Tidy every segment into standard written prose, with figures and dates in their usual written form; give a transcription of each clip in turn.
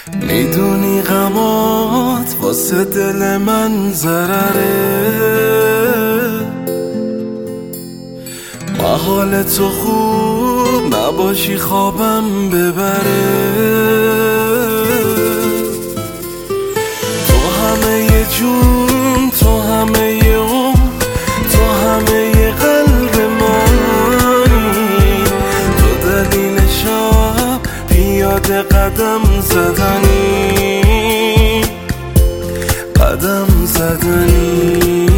میدونی غمات واسه دل من ضرره، محال تو خوب نباشی خوابم ببره. تو همه جون، تو همه اون، تو همه قلب منی، تو دلیل شب پیاده قدم زدنی، قدم زدنی.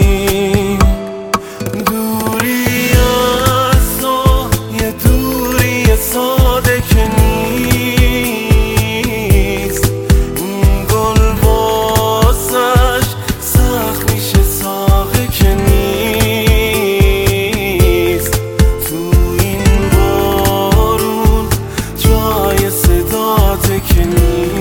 دوری از تو یه دوری ساده که نیست، این گل واسش سخت میشه ساقه که نیست. تو این بارون جای صداته که نیست.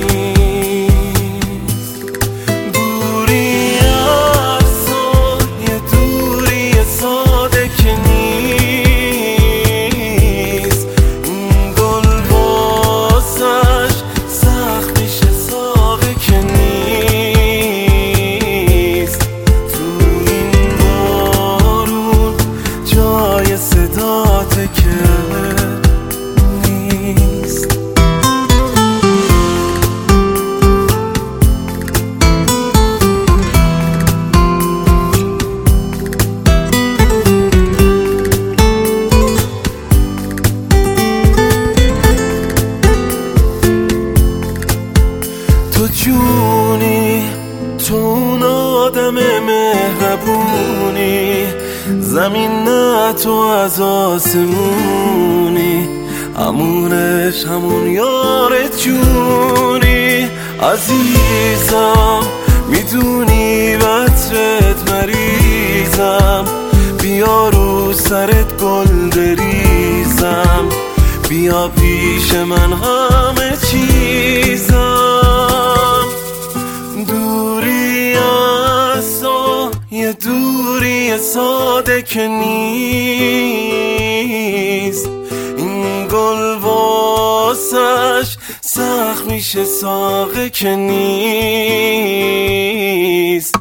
تو جونی، تو اون آدم مهربونی، زمین نه تو از آسمونی، همونش همون یار جونی. عزیزم میدونی بطرت مریضم، بیا رو سرت گل بریزم، بیا پیش من همه چیزم. دوری از تو یه دوری ساده که نیست، این گل واسش سخت میشه ساقه که نیست.